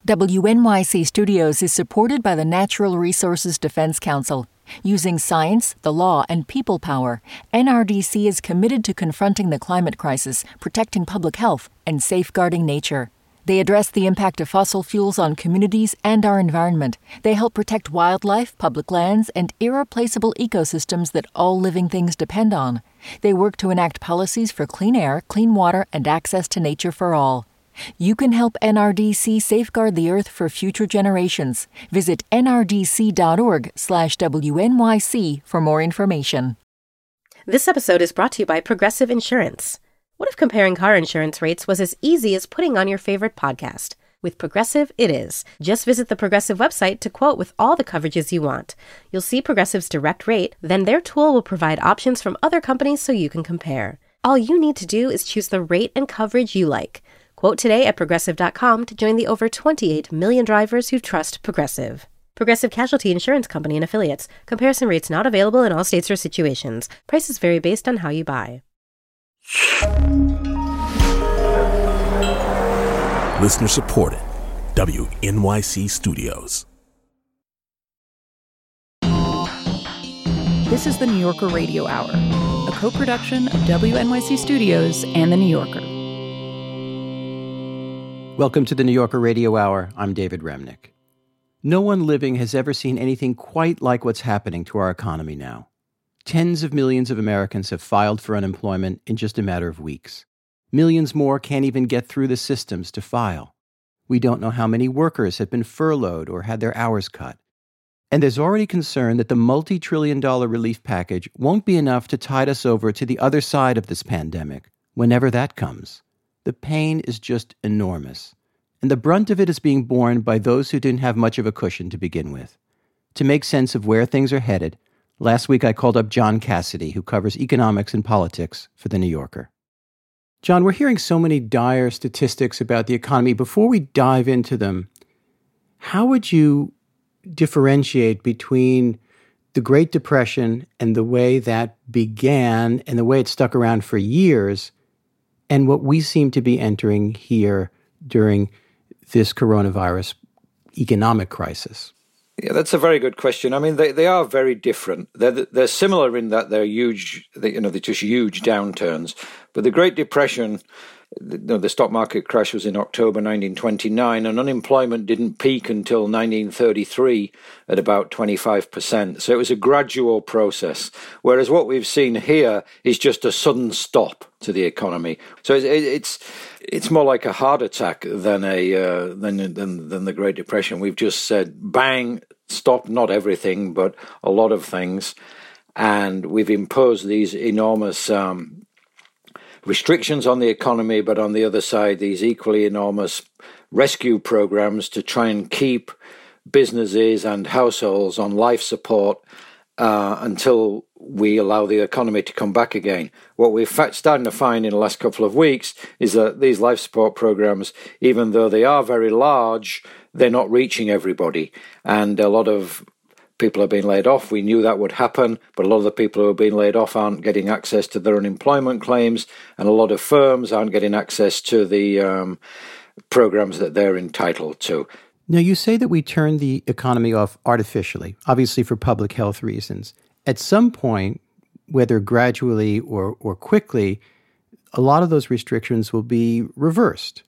WNYC Studios is supported by the Natural Resources Defense Council. Using science, the law, and people power, NRDC is committed to confronting the climate crisis, protecting public health, and safeguarding nature. They address the impact of fossil fuels on communities and our environment. They help protect wildlife, public lands, and irreplaceable ecosystems that all living things depend on. They work to enact policies for clean air, clean water, and access to nature for all. You can help NRDC safeguard the Earth for future generations. Visit nrdc.org/WNYC for more information. This episode is brought to you by Progressive Insurance. What if comparing car insurance rates was as easy as putting on your favorite podcast? With Progressive, it is. Just visit the Progressive website to quote with all the coverages you want. You'll see Progressive's direct rate, then their tool will provide options from other companies so you can compare. All you need to do is choose the rate and coverage you like. Quote today at Progressive.com to join the over 28 million drivers who trust Progressive. Progressive Casualty Insurance Company and Affiliates. Comparison rates not available in all states or situations. Prices vary based on how you buy. Listener supported. WNYC Studios. This is the New Yorker Radio Hour, a co-production of WNYC Studios and The New Yorker. Welcome to the New Yorker Radio Hour. I'm David Remnick. No one living has ever seen anything quite like what's happening to our economy now. Tens of millions of Americans have filed for unemployment in just a matter of weeks. Millions more can't even get through the systems to file. We don't know how many workers have been furloughed or had their hours cut. And there's already concern that the multi-trillion-dollar relief package won't be enough to tide us over to the other side of this pandemic, whenever that comes. The pain is just enormous, and the brunt of it is being borne by those who didn't have much of a cushion to begin with. To make sense of where things are headed, last week I called up John Cassidy, who covers economics and politics for The New Yorker. John, we're hearing so many dire statistics about the economy. Before we dive into them, how would you differentiate between the Great Depression and the way that began and the way it stuck around for years and what we seem to be entering here during this coronavirus economic crisis? Yeah, that's a very good question. I mean, they are very different. They're similar in that they're huge. They're just huge downturns. But the Great Depression, the stock market crash was in October 1929, and unemployment didn't peak until 1933 at about 25%. So it was a gradual process. Whereas what we've seen here is just a sudden stop to the economy. So it's more like a heart attack than the Great Depression. We've just said bang, stop, not everything, but a lot of things, and we've imposed these enormous restrictions on the economy, but on the other side, these equally enormous rescue programs to try and keep businesses and households on life support until we allow the economy to come back again. What we're starting to find in the last couple of weeks is that these life support programs, even though they are very large, they're not reaching everybody. And a lot of people are being laid off. We knew that would happen, but a lot of the people who are being laid off aren't getting access to their unemployment claims, and a lot of firms aren't getting access to the programs that they're entitled to. Now, you say that we turned the economy off artificially, obviously for public health reasons. At some point, whether gradually or quickly, a lot of those restrictions will be reversed.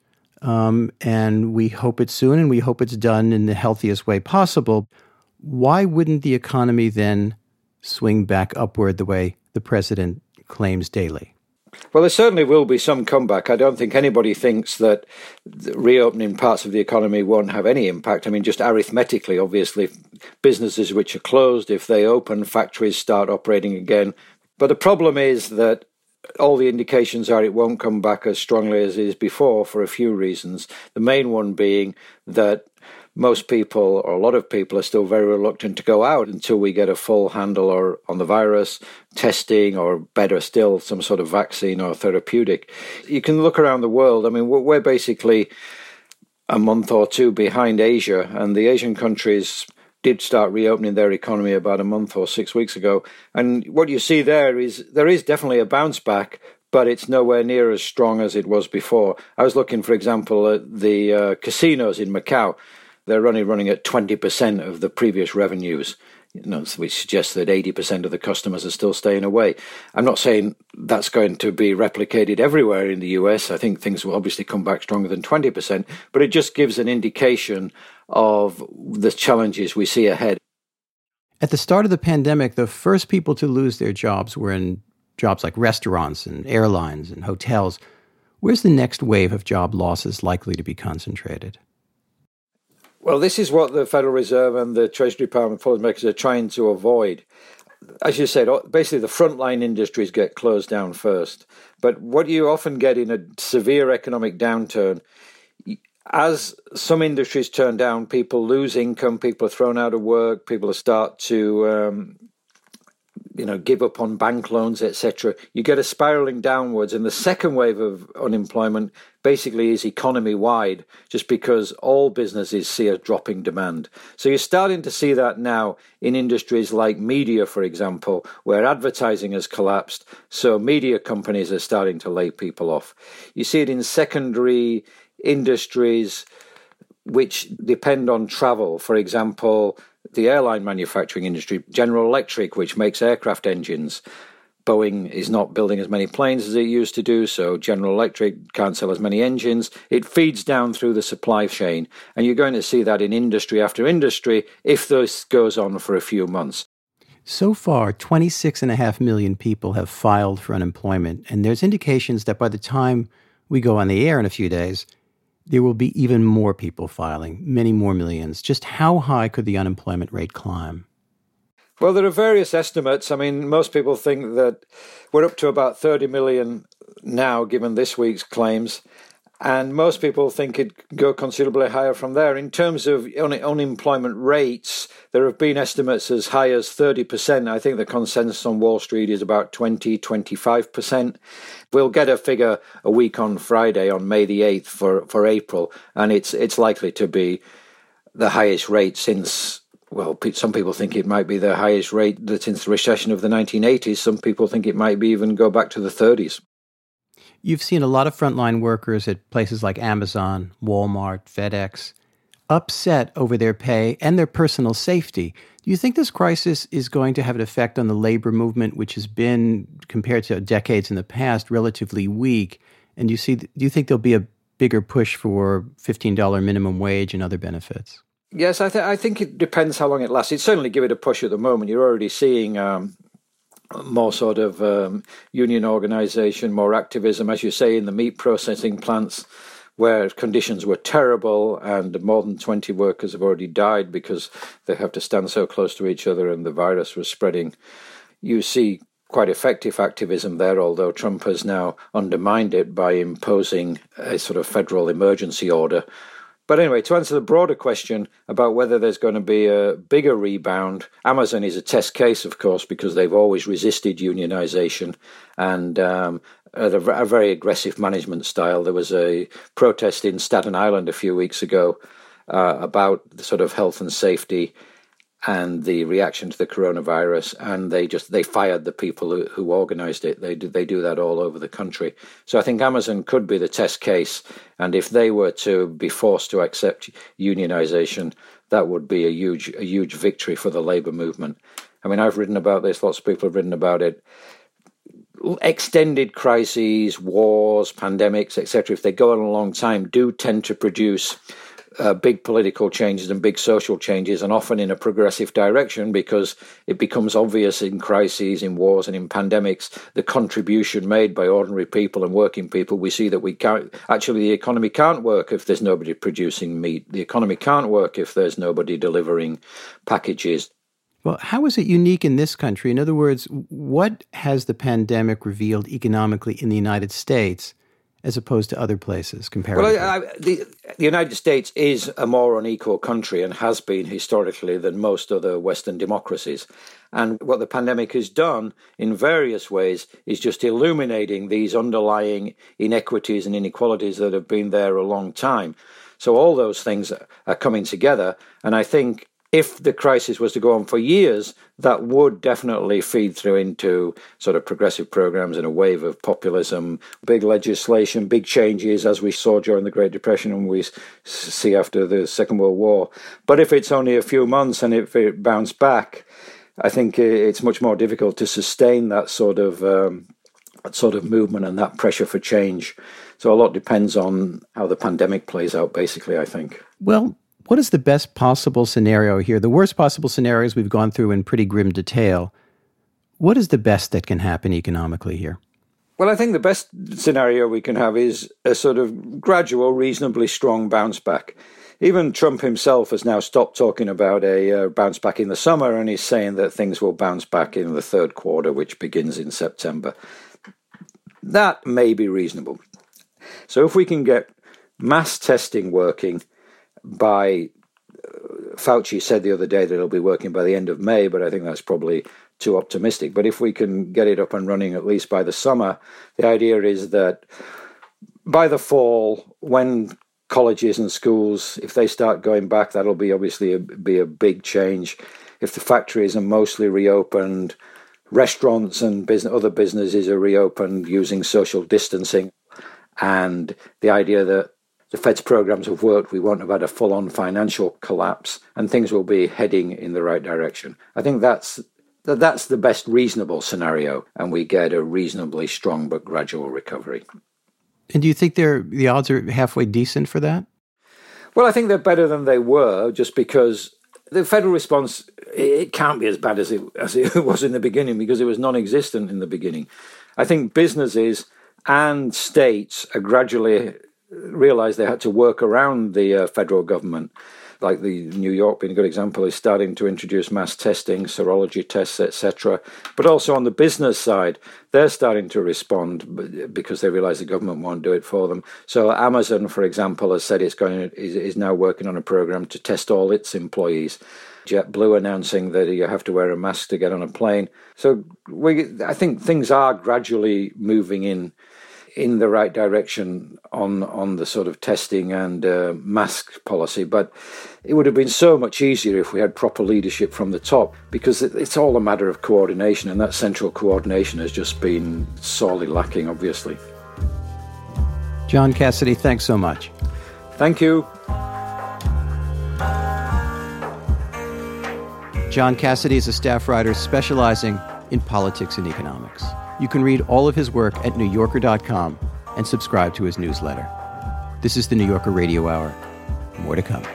And we hope it's soon, and we hope it's done in the healthiest way possible. Why wouldn't the economy then swing back upward the way the president claims daily? Well, there certainly will be some comeback. I don't think anybody thinks that reopening parts of the economy won't have any impact. I mean, just arithmetically, obviously, businesses which are closed, if they open, factories start operating again. But the problem is that all the indications are it won't come back as strongly as it is before for a few reasons. The main one being that most people, or a lot of people, are still very reluctant to go out until we get a full handle on the virus, testing, or better still, some sort of vaccine or therapeutic. You can look around the world. I mean, we're basically a month or two behind Asia, and the Asian countries did start reopening their economy about a month or 6 weeks ago. And what you see there is definitely a bounce back, but it's nowhere near as strong as it was before. I was looking, for example, at the casinos in Macau. They're only running at 20% of the previous revenues, which suggests that 80% of the customers are still staying away. I'm not saying that's going to be replicated everywhere in the US. I think things will obviously come back stronger than 20%, but it just gives an indication of the challenges we see ahead. At the start of the pandemic, the first people to lose their jobs were in jobs like restaurants and airlines and hotels. Where's the next wave of job losses likely to be concentrated? Well, this is what the Federal Reserve and the Treasury Department policymakers are trying to avoid. As you said, basically the frontline industries get closed down first. But what you often get in a severe economic downturn, as some industries turn down, people lose income, people are thrown out of work, people start to give up on bank loans, etc. You get a spiraling downwards, and the second wave of unemployment basically is economy-wide, just because all businesses see a dropping demand. So you're starting to see that now in industries like media, for example, where advertising has collapsed, so media companies are starting to lay people off. You see it in secondary industries which depend on travel, for example, the airline manufacturing industry, General Electric, which makes aircraft engines. Boeing is not building as many planes as it used to do, so General Electric can't sell as many engines. It feeds down through the supply chain, and you're going to see that in industry after industry if this goes on for a few months. So far, 26.5 million people have filed for unemployment, and there's indications that by the time we go on the air in a few days, there will be even more people filing, many more millions. Just how high could the unemployment rate climb? Well, there are various estimates. I mean, most people think that we're up to about 30 million now, given this week's claims. And most people think it'd go considerably higher from there. In terms of unemployment rates, there have been estimates as high as 30%. I think the consensus on Wall Street is about 25%. We'll get a figure a week on Friday, on May the 8th for April, and it's likely to be the highest rate since, well, some people think it might be the highest rate since the recession of the 1980s. Some people think it might be even go back to the 30s. You've seen a lot of frontline workers at places like Amazon, Walmart, FedEx, upset over their pay and their personal safety. Do you think this crisis is going to have an effect on the labor movement, which has been, compared to decades in the past, relatively weak? And do you think there'll be a bigger push for $15 minimum wage and other benefits? Yes, I think it depends how long it lasts. It'd certainly give it a push at the moment. You're already seeing more sort of union organization, more activism, as you say, in the meat processing plants where conditions were terrible and more than 20 workers have already died because they have to stand so close to each other and the virus was spreading. You see quite effective activism there, although Trump has now undermined it by imposing a sort of federal emergency order. But anyway, to answer the broader question about whether there's going to be a bigger rebound, Amazon is a test case, of course, because they've always resisted unionization and a very aggressive management style. There was a protest in Staten Island a few weeks ago about the sort of health and safety and the reaction to the coronavirus, and they fired the people who organized it. They do that all over the country. So I think Amazon could be the test case, and if they were to be forced to accept unionization, that would be a huge victory for the labor movement. I mean, I've written about this, lots of people have written about it. Extended crises, wars, pandemics, etc., if they go on a long time, do tend to produce big political changes and big social changes, and often in a progressive direction, because it becomes obvious in crises, in wars and in pandemics, the contribution made by ordinary people and working people. We see that the economy can't work if there's nobody producing meat. The economy can't work if there's nobody delivering packages. Well, how is it unique in this country? In other words, what has the pandemic revealed economically in the United States as opposed to other places comparatively? Well, the United States is a more unequal country and has been historically than most other Western democracies. And what the pandemic has done in various ways is just illuminating these underlying inequities and inequalities that have been there a long time. So all those things are coming together. And I think if the crisis was to go on for years, that would definitely feed through into sort of progressive programs and a wave of populism, big legislation, big changes, as we saw during the Great Depression and we see after the Second World War. But if it's only a few months and if it bounced back, I think it's much more difficult to sustain that sort of movement and that pressure for change. So a lot depends on how the pandemic plays out, basically, I think. Well, what is the best possible scenario here? The worst possible scenarios we've gone through in pretty grim detail. What is the best that can happen economically here? Well, I think the best scenario we can have is a sort of gradual, reasonably strong bounce back. Even Trump himself has now stopped talking about a bounce back in the summer, and he's saying that things will bounce back in the third quarter, which begins in September. That may be reasonable. So if we can get mass testing working by, Fauci said the other day that it'll be working by the end of May, but I think that's probably too optimistic. But if we can get it up and running at least by the summer, the idea is that by the fall, when colleges and schools, if they start going back, that'll be obviously be a big change. If the factories are mostly reopened, restaurants and other businesses are reopened using social distancing, and the idea that the Fed's programs have worked, we won't have had a full-on financial collapse, and things will be heading in the right direction. I think that's the best reasonable scenario, and we get a reasonably strong but gradual recovery. And do you think the odds are halfway decent for that? Well, I think they're better than they were, just because the federal response, it can't be as bad as it was in the beginning, because it was non-existent in the beginning. I think businesses and states are gradually realized they had to work around the federal government. Like the New York being a good example, is starting to introduce mass testing, serology tests, etc. But also on the business side, they're starting to respond because they realize the government won't do it for them. So Amazon, for example, has said is now working on a program to test all its employees. JetBlue announcing that you have to wear a mask to get on a plane. So I think things are gradually moving in the right direction on the sort of testing and mask policy. But it would have been so much easier if we had proper leadership from the top, because it's all a matter of coordination, and that central coordination has just been sorely lacking, obviously. John Cassidy, thanks so much. Thank you. John Cassidy is a staff writer specializing in politics and economics. You can read all of his work at NewYorker.com and subscribe to his newsletter. This is the New Yorker Radio Hour. More to come.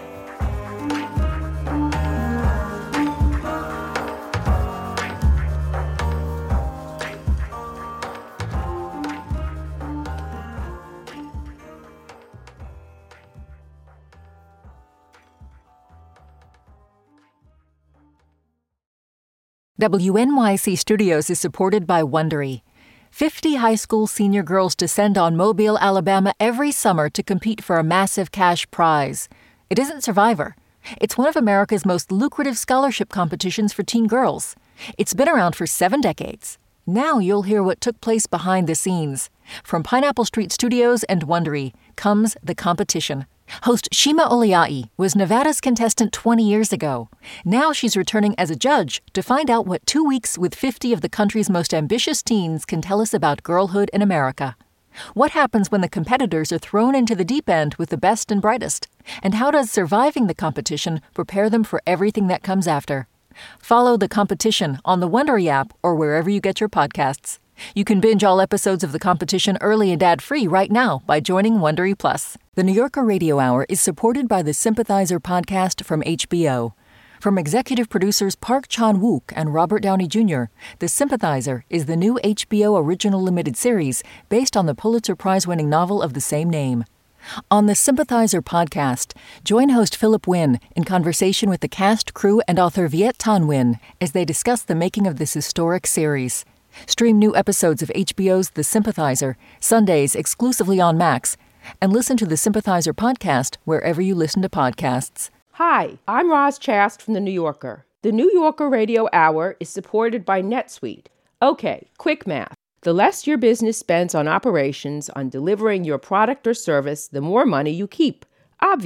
WNYC Studios is supported by Wondery. 50 high school senior girls descend on Mobile, Alabama every summer to compete for a massive cash prize. It isn't Survivor. It's one of America's most lucrative scholarship competitions for teen girls. It's been around for 7 decades. Now you'll hear what took place behind the scenes. From Pineapple Street Studios and Wondery comes The Competition. Host Shima Oliai was Nevada's contestant 20 years ago. Now she's returning as a judge to find out what 2 weeks with 50 of the country's most ambitious teens can tell us about girlhood in America. What happens when the competitors are thrown into the deep end with the best and brightest? And how does surviving the competition prepare them for everything that comes after? Follow The Competition on the Wondery app or wherever you get your podcasts. You can binge all episodes of The Competition early and ad-free right now by joining Wondery Plus. The New Yorker Radio Hour is supported by the Sympathizer podcast from HBO. From executive producers Park Chan-wook and Robert Downey Jr., The Sympathizer is the new HBO original limited series based on the Pulitzer Prize-winning novel of the same name. On the Sympathizer podcast, join host Philip Wynn in conversation with the cast, crew, and author Viet Thanh Nguyen as they discuss the making of this historic series. Stream new episodes of HBO's The Sympathizer, Sundays exclusively on Max, and listen to The Sympathizer podcast wherever you listen to podcasts. Hi, I'm Roz Chast from The New Yorker. The New Yorker Radio Hour is supported by NetSuite. Okay, quick math. The less your business spends on operations, on delivering your product or service, the more money you keep. Obvious.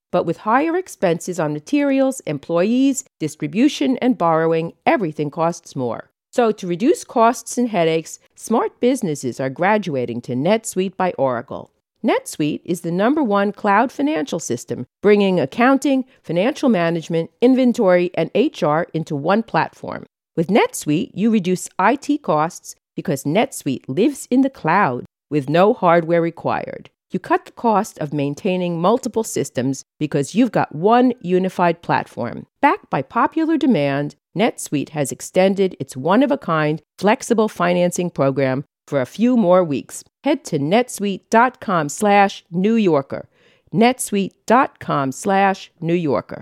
But with higher expenses on materials, employees, distribution, and borrowing, everything costs more. So to reduce costs and headaches, smart businesses are graduating to NetSuite by Oracle. NetSuite is the #1 cloud financial system, bringing accounting, financial management, inventory, and HR into one platform. With NetSuite, you reduce IT costs because NetSuite lives in the cloud with no hardware required. You cut the cost of maintaining multiple systems because you've got one unified platform. Backed by popular demand, NetSuite has extended its one-of-a-kind flexible financing program for a few more weeks. Head to netsuite.com/New Yorker. netsuite.com/New Yorker.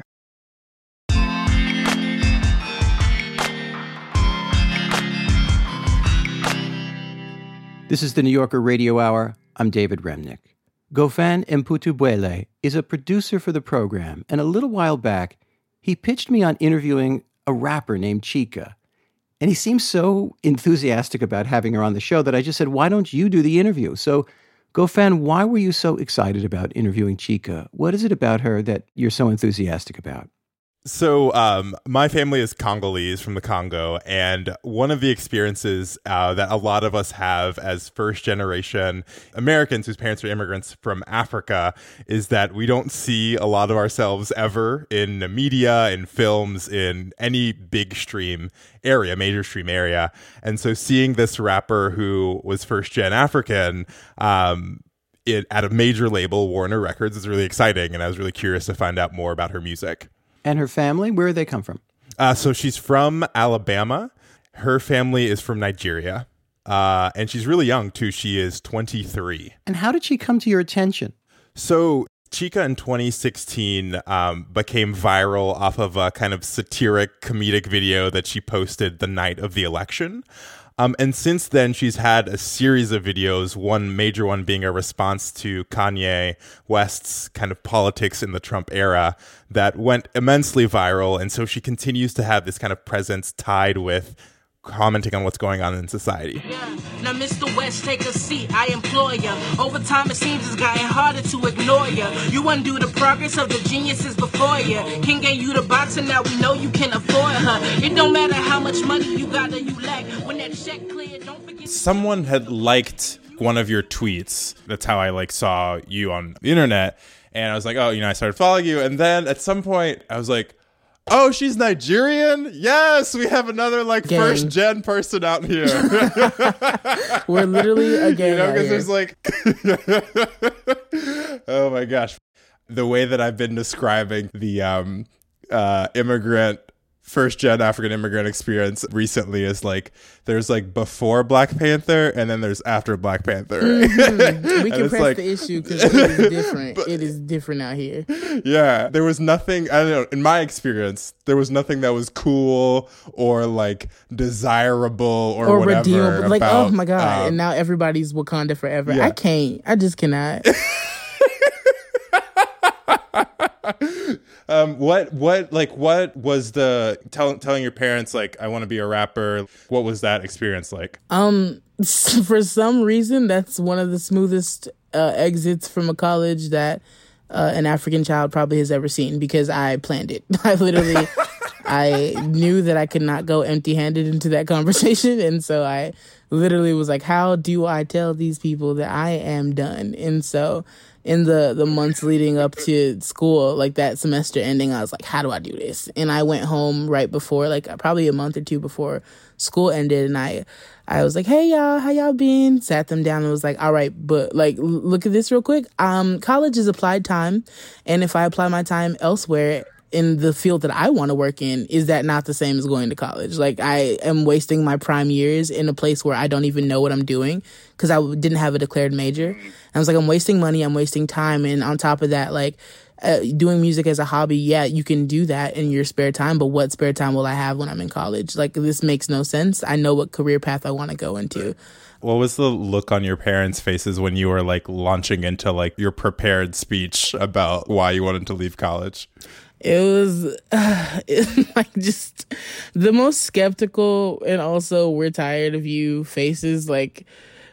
This is the New Yorker Radio Hour. I'm David Remnick. Gofan Mputubuele is a producer for the program, and a little while back, he pitched me on interviewing a rapper named Chika. And he seemed so enthusiastic about having her on the show that I just said, why don't you do the interview? So, Gofan, why were you so excited about interviewing Chika? What is it about her that you're so enthusiastic about? So my family is Congolese from the Congo, and one of the experiences that a lot of us have as first-generation Americans whose parents are immigrants from Africa is that we don't see a lot of ourselves ever in the media, in films, in any big stream area, major stream area. And so seeing this rapper who was first-gen African at a major label, Warner Records, is really exciting, and I was really curious to find out more about her music. And her family, where do they come from? So she's from Alabama. Her family is from Nigeria. And she's really young, too. She is 23. And how did she come to your attention? So Chika in 2016 became viral off of a kind of satiric comedic video that she posted the night of the election. And since then, she's had a series of videos, one major one being a response to Kanye West's kind of politics in the Trump era that went immensely viral. And so she continues to have this kind of presence tied with commenting on what's going on in society. Yeah. Now, Mr. West, take a seat, I implore ya. Over time, it seems it's gotten harder to ignore ya. You undo the progress of the geniuses before ya. King gave you the box, and now we know you can afford her. It don't matter how much money you got or you lack. When that check clear, don't forget. Someone had liked one of your tweets. That's how I saw you on the internet. And I was like, oh, I started following you. And then at some point, I was like, oh, she's Nigerian? Yes, we have another first gen person out here. We're literally a gang. Because there's oh my gosh. The way that I've been describing the first gen African immigrant experience recently is there's before Black Panther and then there's after Black Panther. Mm-hmm. We can press the issue because it is different. It is different out here. Yeah, there was nothing, I don't know, in my experience, there was nothing that was cool or desirable or whatever. Redeemable. About, oh my God. And now everybody's Wakanda forever. Yeah. I just cannot. What was the telling your parents I want to be a rapper? What was that experience like? For some reason, that's one of the smoothest exits from a college that an African child probably has ever seen because I planned it. I knew that I could not go empty-handed into that conversation, and so I literally was like, how do I tell these people that I am done? And so in the months leading up to school, that semester ending, I was like, how do I do this? And I went home right before, probably a month or two before school ended, and I was like, hey, y'all, how y'all been? Sat them down and was like, all right, but, look at this real quick. College is applied time, and if I apply my time elsewhere in the field that I want to work in, is that not the same as going to college? I am wasting my prime years in a place where I don't even know what I'm doing because I didn't have a declared major. And I was like, I'm wasting money, I'm wasting time. And on top of that, doing music as a hobby, yeah, you can do that in your spare time, but what spare time will I have when I'm in college? This makes no sense. I know what career path I want to go into. What was the look on your parents' faces when you were launching into your prepared speech about why you wanted to leave college? It was just the most skeptical and also we're tired of you faces.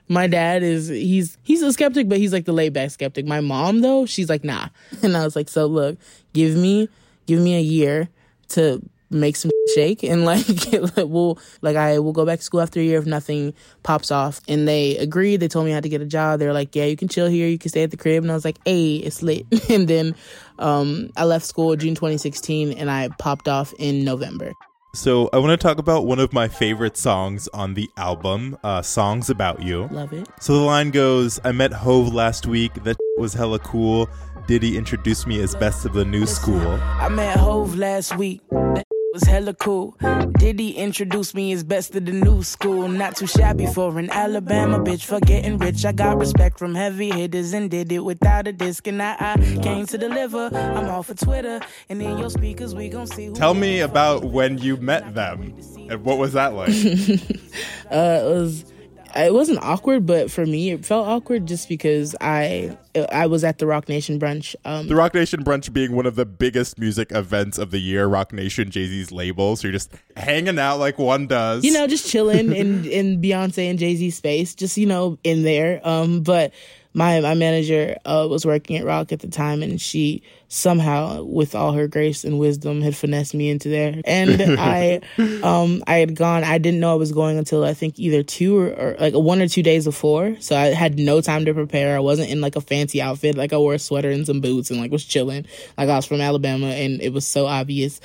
My dad he's a skeptic, but he's like the laid back skeptic. My mom though, she's like, nah. And I was like, so look, give me a year to make some shake, and like I will go back to school after a year if nothing pops off. And they agreed. They told me I had to get a job. They were like, yeah, you can chill here, you can stay at the crib. And I was like, hey, it's lit. And then I left school June 2016, and I popped off in November. So I want to talk about one of my favorite songs on the album, Songs About You. Love it. So the line goes, I met Hove last week. That was hella cool. Diddy introduced me as best of the new school. I met Hove last week. That was hella cool. Diddy introduced me as best of the new school. Not too shabby for an Alabama bitch. For getting rich, I got respect from heavy hitters and did it without a disc. And I came to deliver. I'm all for Twitter. And in your speakers, we gon' see who. Tell me about when you met them. And what was that like? It wasn't awkward, but for me, it felt awkward just because I was at the Rock Nation brunch. The Rock Nation brunch being one of the biggest music events of the year. Rock Nation, Jay-Z's label. So you're just hanging out like one does. You know, just chilling in Beyonce and Jay-Z's space, just, you know, in there. But my manager was working at Rock at the time, and she somehow, with all her grace and wisdom, had finessed me into there. And I had gone. I didn't know I was going until I think either 2 or like 1 or 2 days before. So I had no time to prepare. I wasn't in like a fancy outfit. Like I wore a sweater and some boots and like was chilling. Like I was from Alabama, and it was so obvious.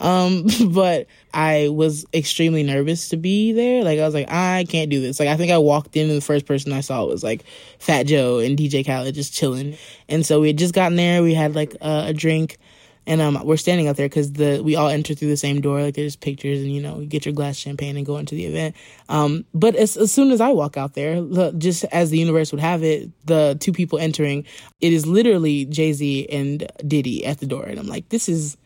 But I was extremely nervous to be there. Like I was like, I can't do this. Like I think I walked in and the first person I saw was like Fat Joe and DJ Khaled just chilling. And so we had just gotten there. We had like a drink, and we're standing out there because we all enter through the same door. Like there's pictures, and you know, you get your glass of champagne and go into the event. But as soon as I walk out there, just as the universe would have it, the 2 people entering, it is literally Jay-Z and Diddy at the door, and I'm like, this is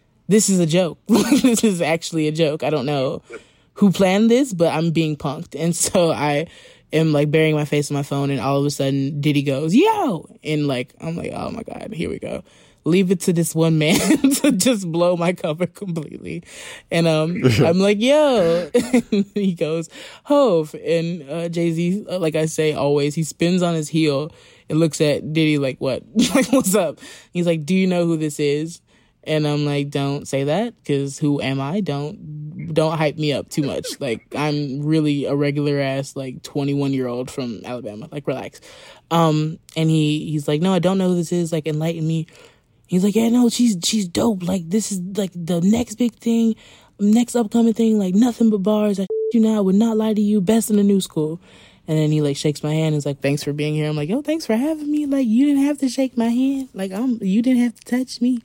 a joke. This is actually a joke. I don't know who planned this, but I'm being punked. And so I am like burying my face on my phone, and all of a sudden Diddy goes, yo! And like, I'm like, oh my God, here we go. Leave it to this one man to just blow my cover completely. And I'm like, yo. And he goes, Hove. And Jay-Z, like I say always, he spins on his heel and looks at Diddy like, what? Like, what's up? He's like, do you know who this is? And I'm like, don't say that, because who am I? Don't hype me up too much. Like, I'm really a regular ass, like, 21-year-old from Alabama. Like, relax. And he's like, no, I don't know who this is. Like, enlighten me. He's like, yeah, no, she's dope. Like, this is like the next big thing, next upcoming thing. Like, nothing but bars. I you know, I would not lie to you. Best in the new school. And then he like shakes my hand and is like, thanks for being here. I'm like, yo, thanks for having me. Like, you didn't have to shake my hand. Like, you didn't have to touch me.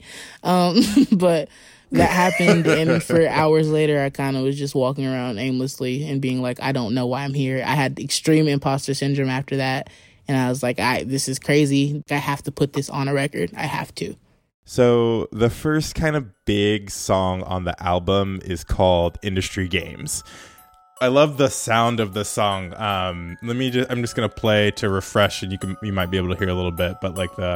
But that happened. And for hours later, I kind of was just walking around aimlessly and being like, I don't know why I'm here. I had extreme imposter syndrome after that. And I was like, this is crazy. I have to put this on a record. I have to. So the first kind of big song on the album is called Industry Games. I love the sound of the song. I'm just gonna play to refresh, and you might be able to hear a little bit, but like the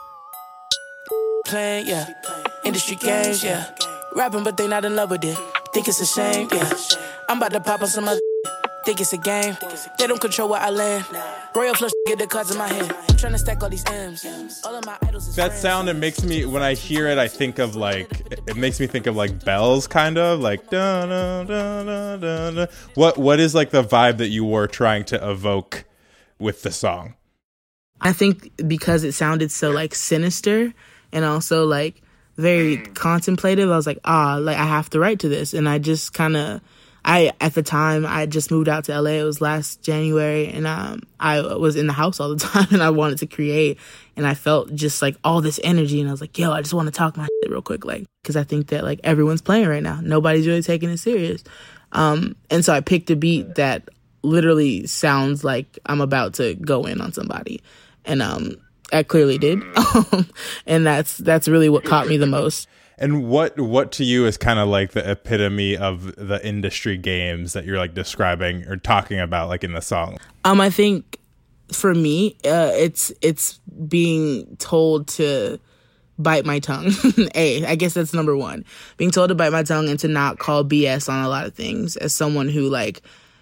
playing, yeah, industry games, yeah, rapping, but they not in love with it. Think it's a shame, yeah. I'm about to pop on some other. Think it's a game. They don't control where I land. Royal flush get the cards in my hand. I'm trying to stack all these M's. All of my idols is that sound. It makes me, when I hear it, I think of like, it makes me think of like bells, kind of like da da da da da da. What is like the vibe that you were trying to evoke with the song? I think because it sounded so like sinister and also like very contemplative, I was like, like I have to write to this. And I just kind of, at the time, I just moved out to LA. It was last January, and I was in the house all the time, and I wanted to create, and I felt just like all this energy, and I was like, yo, I just want to talk my shit real quick, like, because I think that like everyone's playing right now. Nobody's really taking it serious. And so I picked a beat that literally sounds like I'm about to go in on somebody, and I clearly did. And that's really what caught me the most. And what to you is kind of like the epitome of the industry games that you're like describing or talking about like in the song? I think for me, it's being told to bite my tongue. I guess that's number one. Being told to bite my tongue and to not call BS on a lot of things. As someone who like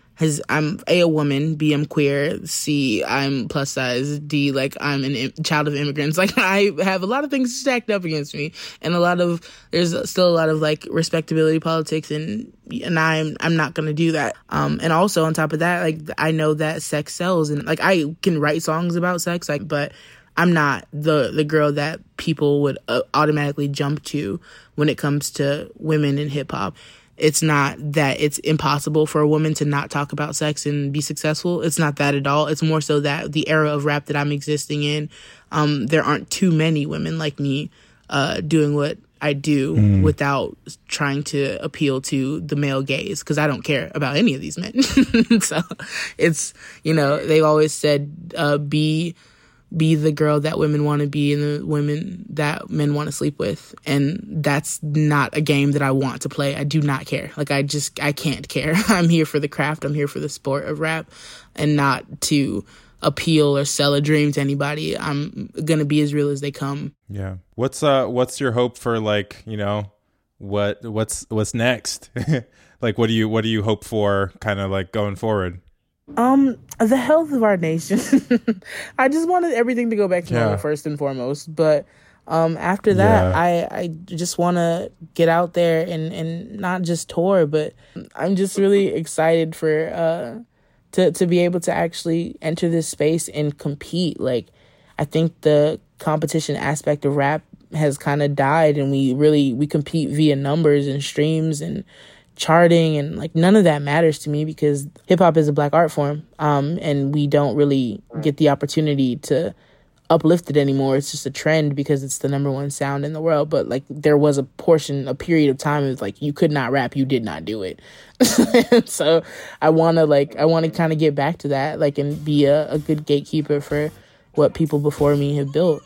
I'm A, a woman, B, I'm queer, C, I'm plus size, D, like I'm a child of immigrants. Like I have a lot of things stacked up against me, and there's still a lot of like respectability politics, and I'm not gonna do that. And also on top of that, like I know that sex sells, and like I can write songs about sex, like, but I'm not the girl that people would automatically jump to when it comes to women in hip hop. It's not that it's impossible for a woman to not talk about sex and be successful. It's not that at all. It's more so that the era of rap that I'm existing in, there aren't too many women like me doing what I do without trying to appeal to the male gaze, because I don't care about any of these men. So it's, they've always said be the girl that women want to be and the women that men want to sleep with. And that's not a game that I want to play. I do not care. Like, I can't care. I'm here for the craft. I'm here for the sport of rap, and not to appeal or sell a dream to anybody. I'm going to be as real as they come. Yeah. What's your hope for, like, what's next? Like, what do you hope for kind of like going forward? The health of our nation. I just wanted everything to go back to normal first and foremost. But after that, I just want to get out there and not just tour, but I'm just really excited for to be able to actually enter this space and compete. Like, I think the competition aspect of rap has kind of died, and we compete via numbers and streams and charting, and like none of that matters to me, because hip hop is a Black art form, and we don't really get the opportunity to uplift it anymore. It's just a trend because it's the number one sound in the world. But like there was a period of time it was like you could not rap, you did not do it. So I want to kind of get back to that, like, and be a good gatekeeper for what people before me have built.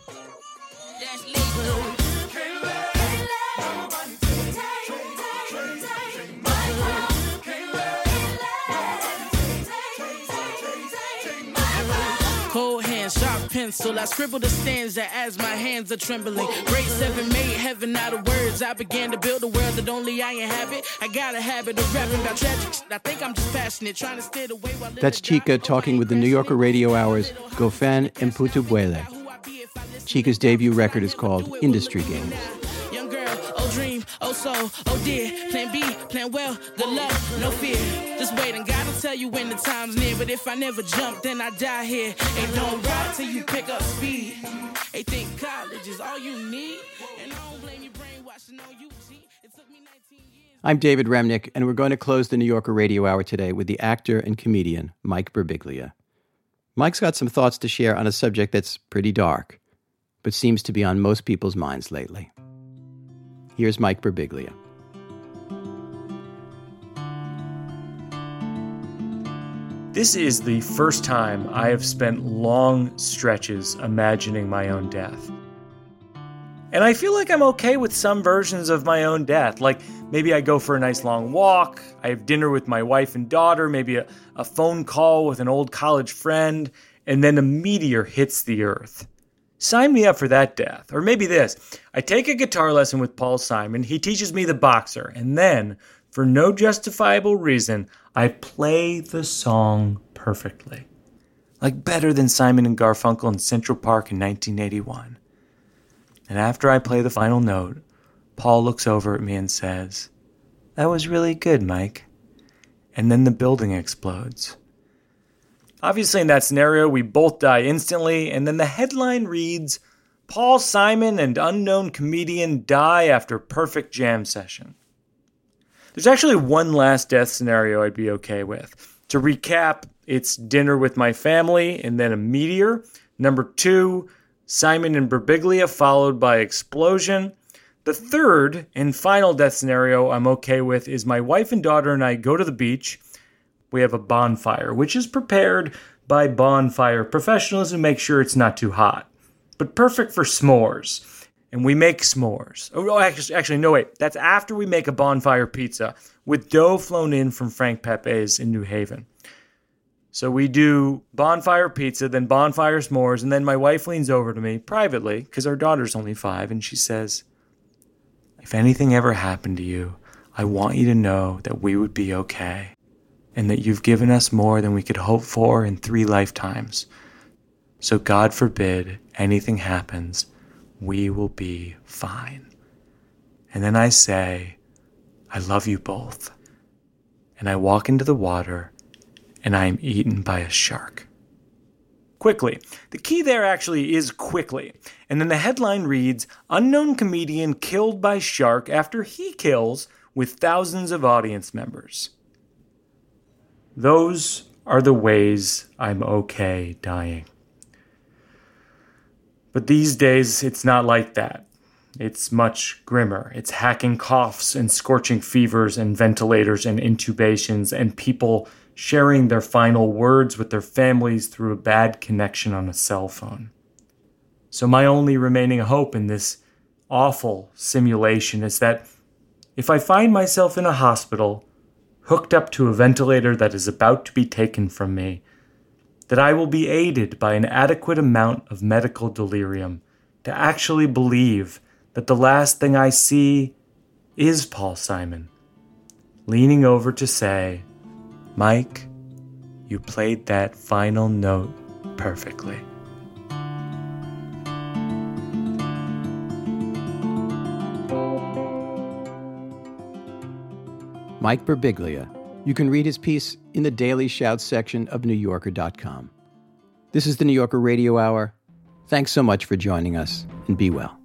Pencil, I scribble the stanza as my hands are trembling. Grade 7 made heaven out of words. I began to build a world that only I inhabit. I got a habit of rapping about tragic. I think I'm just passionate, trying to steer the way while That's Chika talking with the New Yorker Radio Hour's Gofen Imputubuele. Chika's debut record is called Industry Games. Young girl, oh dream, oh soul, oh dear. Plan B, plan well, good luck, no fear. Just wait and God will tell you when the time's near. But if I never jump, then I die here. Ain't don't ride till you pick up speed. They think college is all you need. And I don't blame you brainwashing on you, G. It took me 19 years. I'm David Remnick, and we're going to close the New Yorker Radio Hour today with the actor and comedian Mike Birbiglia. Mike's got some thoughts to share on a subject that's pretty dark, but seems to be on most people's minds lately. Here's Mike Birbiglia. This is the first time I have spent long stretches imagining my own death. And I feel like I'm okay with some versions of my own death. Like maybe I go for a nice long walk, I have dinner with my wife and daughter, maybe a phone call with an old college friend, and then a meteor hits the earth. Sign me up for that death. Or maybe this. I take a guitar lesson with Paul Simon, he teaches me the boxer, and then, for no justifiable reason, I play the song perfectly. Like better than Simon and Garfunkel in Central Park in 1981. And after I play the final note, Paul looks over at me and says, "That was really good, Mike." And then the building explodes. Obviously, in that scenario, we both die instantly, and then the headline reads, "Paul Simon and unknown comedian die after perfect jam session." There's actually one last death scenario I'd be okay with. To recap, it's dinner with my family and then a meteor. Number 2, Simon and Birbiglia followed by explosion. The third and final death scenario I'm okay with is my wife and daughter and I go to the beach. We have a bonfire, which is prepared by bonfire professionals who make sure it's not too hot, but perfect for s'mores. And we make s'mores. Oh, actually, no, wait. That's after we make a bonfire pizza with dough flown in from Frank Pepe's in New Haven. So we do bonfire pizza, then bonfire s'mores, and then my wife leans over to me privately, because our daughter's only 5, and she says, "If anything ever happened to you, I want you to know that we would be okay." and that you've given us more than we could hope for in 3 lifetimes. So God forbid anything happens, we will be fine. And then I say, I love you both. And I walk into the water, and I am eaten by a shark. Quickly. The key there actually is quickly. And then the headline reads, Unknown comedian killed by shark after he kills with thousands of audience members. Those are the ways I'm okay dying. But these days, it's not like that. It's much grimmer. It's hacking coughs and scorching fevers and ventilators and intubations and people sharing their final words with their families through a bad connection on a cell phone. So my only remaining hope in this awful simulation is that if I find myself in a hospital, hooked up to a ventilator that is about to be taken from me, that I will be aided by an adequate amount of medical delirium to actually believe that the last thing I see is Paul Simon, leaning over to say, Mike, you played that final note perfectly. Mike Birbiglia. You can read his piece in the Daily Shout section of NewYorker.com. This is the New Yorker Radio Hour. Thanks so much for joining us, and be well.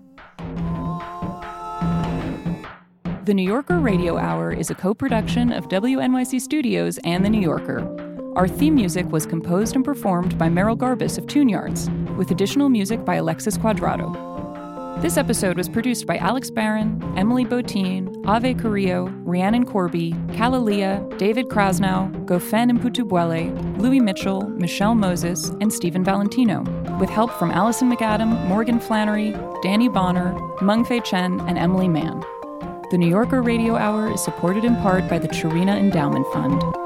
The New Yorker Radio Hour is a co-production of WNYC Studios and The New Yorker. Our theme music was composed and performed by Merrill Garbus of Tune Yards, with additional music by Alexis Quadrado. This episode was produced by Alex Barron, Emily Botine, Ave Carrillo, Rhiannon Corby, Kalalia, David Krasnow, Gofen Mputubwele, Louis Mitchell, Michelle Moses, and Stephen Valentino, with help from Allison McAdam, Morgan Flannery, Danny Bonner, Mengfei Chen, and Emily Mann. The New Yorker Radio Hour is supported in part by the Chirina Endowment Fund.